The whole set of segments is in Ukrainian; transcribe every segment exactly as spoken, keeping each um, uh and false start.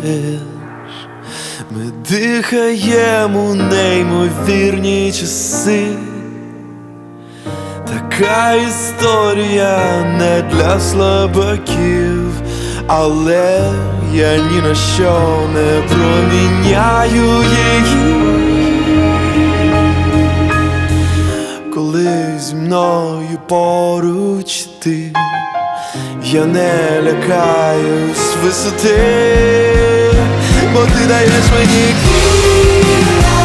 Ми дихаємо неймовірні часи. Така історія не для слабаків, але я ні на що не проміняю її. Коли зі мною поруч ти, я не лякаюсь висоти, бо ти даєш мені крила.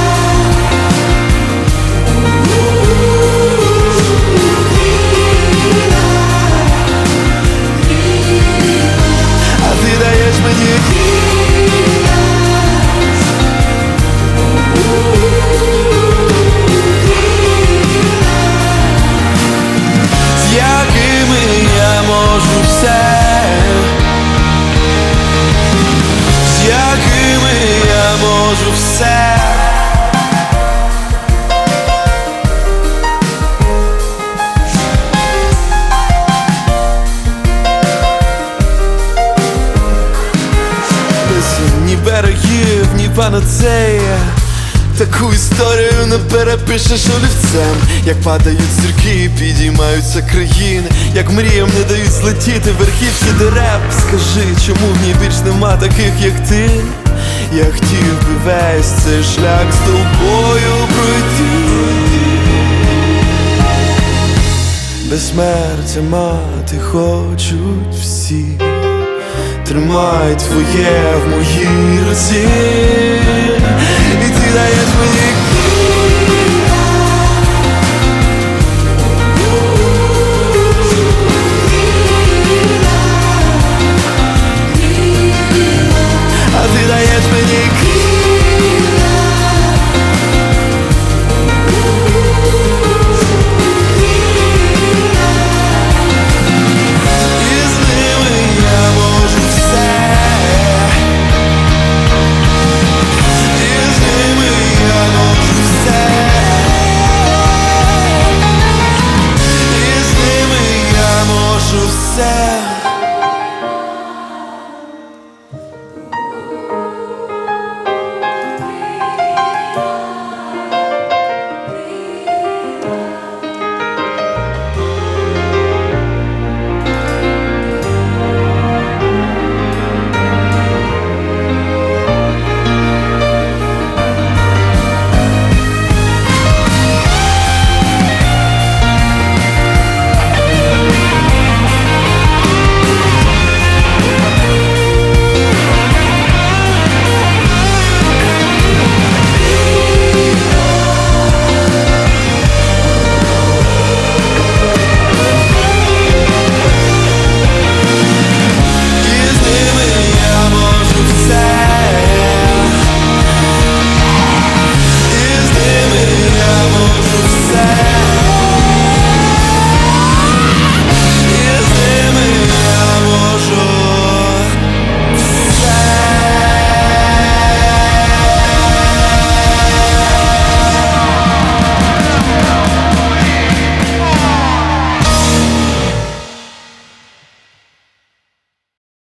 А ти даєш мені крила. З якими я можу все, з якими я можу все. Без ні берегів, ні панацея, таку історію не перепишеш олівцем. Як падають зірки, підіймаються країни, як мріям не дають злетіти верхівці дерев. Скажи, чому в ній більш нема таких, як ти? Я хотів би весь цей шлях з тобою пройти. Безсмертя мати хочуть всі, тримай твоє в моїй руці, і ти даєш мені